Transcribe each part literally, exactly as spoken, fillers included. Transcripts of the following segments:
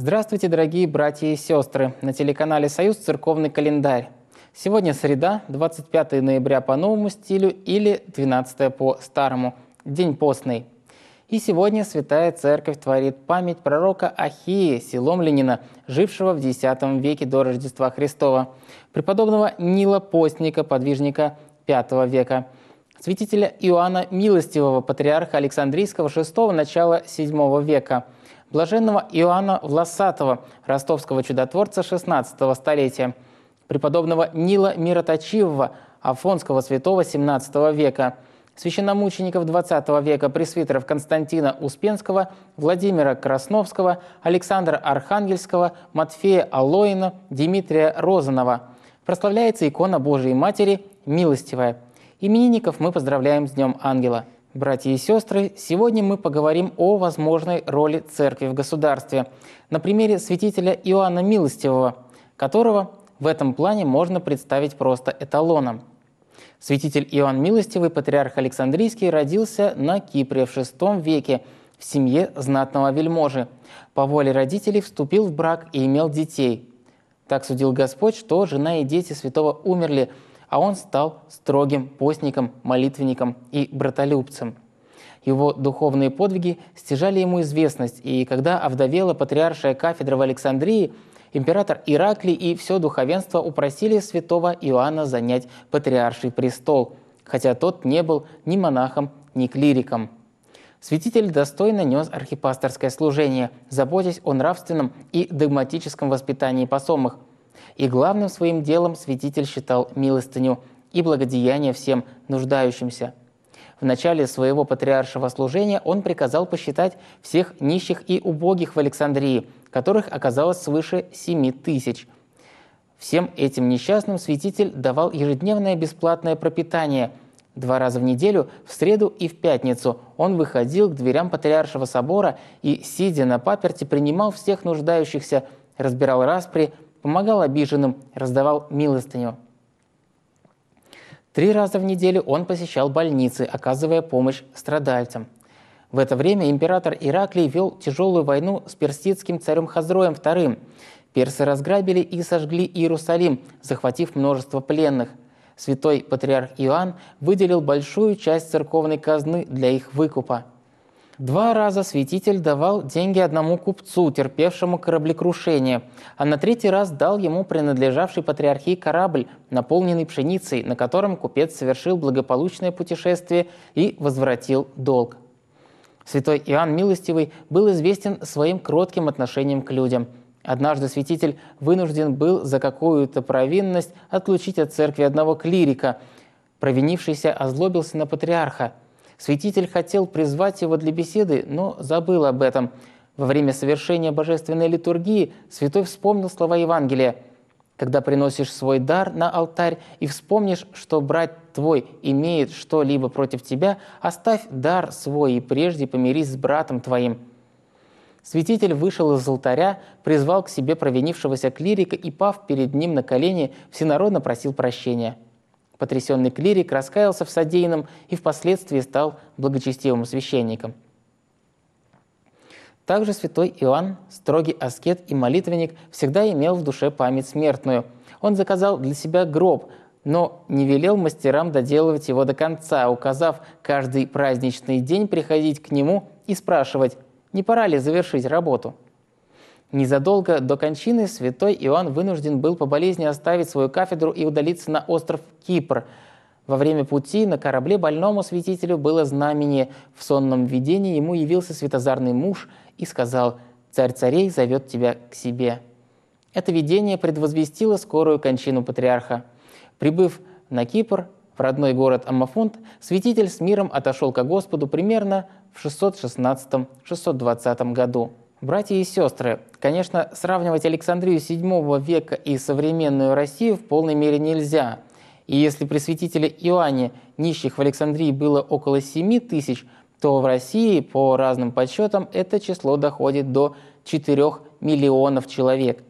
Здравствуйте, дорогие братья и сестры! На телеканале «Союз» церковный календарь. Сегодня среда, двадцать пятое ноября по новому стилю или двенадцатое по старому, день постный. И сегодня Святая Церковь творит память пророка Ахии Силомлянина, жившего в десятом веке до Рождества Христова, преподобного Нила Постника, подвижника пятого века, святителя Иоанна Милостивого, патриарха Александрийского шестого, начала седьмого века, блаженного Иоанна Власатого, ростовского чудотворца шестнадцатого столетия, преподобного Нила Мироточивого, афонского святого семнадцатого века, священномучеников двадцатого века, пресвитеров Константина Успенского, Владимира Красновского, Александра Архангельского, Матфея Алоина, Дмитрия Розанова. Прославляется икона Божией Матери Милостивая. Именинников мы поздравляем с Днем Ангела. Братья и сестры, сегодня мы поговорим о возможной роли Церкви в государстве на примере святителя Иоанна Милостивого, которого в этом плане можно представить просто эталоном. Святитель Иоанн Милостивый, патриарх Александрийский, родился на Кипре в шестом веке в семье знатного вельможи. По воле родителей вступил в брак и имел детей. Так судил Господь, что жена и дети святого умерли, а он стал строгим постником, молитвенником и братолюбцем. Его духовные подвиги стяжали ему известность, и когда овдовела патриаршая кафедра в Александрии, император Ираклий и все духовенство упросили святого Иоанна занять патриарший престол, хотя тот не был ни монахом, ни клириком. Святитель достойно нес архипасторское служение, заботясь о нравственном и догматическом воспитании посомых. И главным своим делом святитель считал милостыню и благодеяние всем нуждающимся. В начале своего патриаршего служения он приказал посчитать всех нищих и убогих в Александрии, которых оказалось свыше семи тысяч. Всем этим несчастным святитель давал ежедневное бесплатное пропитание. Два раза в неделю, в среду и в пятницу, он выходил к дверям Патриаршего собора и, сидя на паперти, принимал всех нуждающихся, разбирал распри, помогал обиженным, раздавал милостыню. Три раза в неделю он посещал больницы, оказывая помощь страдальцам. В это время император Ираклий вел тяжелую войну с персидским царем Хазроем вторым. Персы разграбили и сожгли Иерусалим, захватив множество пленных. Святой патриарх Иоанн выделил большую часть церковной казны для их выкупа. Два раза святитель давал деньги одному купцу, терпевшему кораблекрушение, а на третий раз дал ему принадлежавший патриархии корабль, наполненный пшеницей, на котором купец совершил благополучное путешествие и возвратил долг. Святой Иоанн Милостивый был известен своим кротким отношением к людям. Однажды святитель вынужден был за какую-то провинность отлучить от церкви одного клирика. Провинившийся озлобился на патриарха. Святитель хотел призвать его для беседы, но забыл об этом. Во время совершения божественной литургии святой вспомнил слова Евангелия: «Когда приносишь свой дар на алтарь и вспомнишь, что брат твой имеет что-либо против тебя, оставь дар свой и прежде помирись с братом твоим». Святитель вышел из алтаря, призвал к себе провинившегося клирика и, пав перед ним на колени, всенародно просил прощения. Потрясенный клирик раскаялся в содеянном и впоследствии стал благочестивым священником. Также святой Иоанн, строгий аскет и молитвенник, всегда имел в душе память смертную. Он заказал для себя гроб, но не велел мастерам доделывать его до конца, указав каждый праздничный день приходить к нему и спрашивать, не пора ли завершить работу. Незадолго до кончины святой Иоанн вынужден был по болезни оставить свою кафедру и удалиться на остров Кипр. Во время пути на корабле больному святителю было знамение. В сонном видении ему явился светозарный муж и сказал: «Царь царей зовет тебя к себе». Это видение предвозвестило скорую кончину патриарха. Прибыв на Кипр, в родной город Амафонт, святитель с миром отошел ко Господу примерно в шестьсот шестнадцатом — шестьсот двадцатом году. Братья и сестры, конечно, сравнивать Александрию седьмого века и современную Россию в полной мере нельзя. И если при святителе Иоанне нищих в Александрии было около семи тысяч, то в России, по разным подсчетам, это число доходит до четырёх миллионов человек.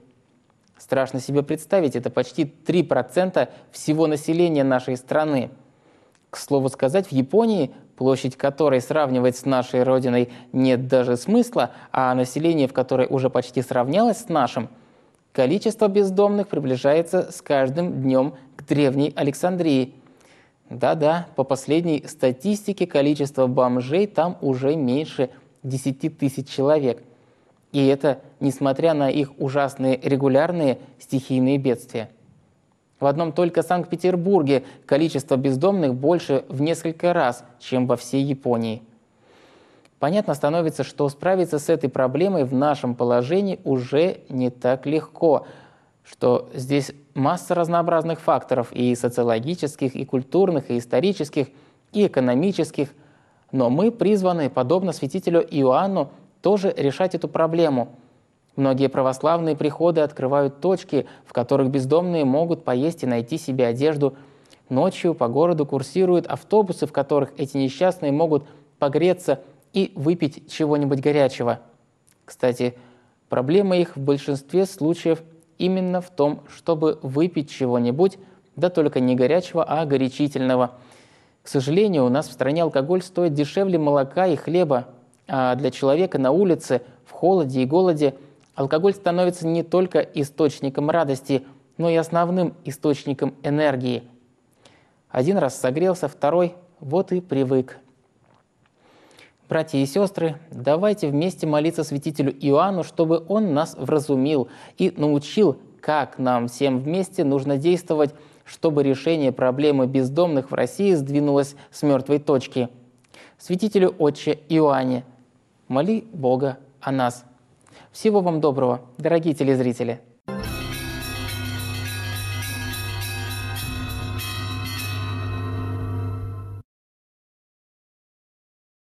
Страшно себе представить, это почти три процента всего населения нашей страны. К слову сказать, в Японии, площадь которой сравнивать с нашей родиной нет даже смысла, а население в которой уже почти сравнялось с нашим, количество бездомных приближается с каждым днем к древней Александрии. Да-да, по последней статистике количество бомжей там уже меньше десяти тысяч человек. И это несмотря на их ужасные регулярные стихийные бедствия. В одном только Санкт-Петербурге количество бездомных больше в несколько раз, чем во всей Японии. Понятно становится, что справиться с этой проблемой в нашем положении уже не так легко, что здесь масса разнообразных факторов и социологических, и культурных, и исторических, и экономических. Но мы призваны, подобно святителю Иоанну, тоже решать эту проблему. Многие православные приходы открывают точки, в которых бездомные могут поесть и найти себе одежду. Ночью по городу курсируют автобусы, в которых эти несчастные могут погреться и выпить чего-нибудь горячего. Кстати, проблема их в большинстве случаев именно в том, чтобы выпить чего-нибудь, да только не горячего, а горячительного. К сожалению, у нас в стране алкоголь стоит дешевле молока и хлеба, а для человека на улице, в холоде и голоде, алкоголь становится не только источником радости, но и основным источником энергии. Один раз согрелся, второй вот и привык. Братья и сестры, давайте вместе молиться святителю Иоанну, чтобы он нас вразумил и научил, как нам всем вместе нужно действовать, чтобы решение проблемы бездомных в России сдвинулось с мертвой точки. Святителю Отче Иоанне, моли Бога о нас. Всего вам доброго, дорогие телезрители!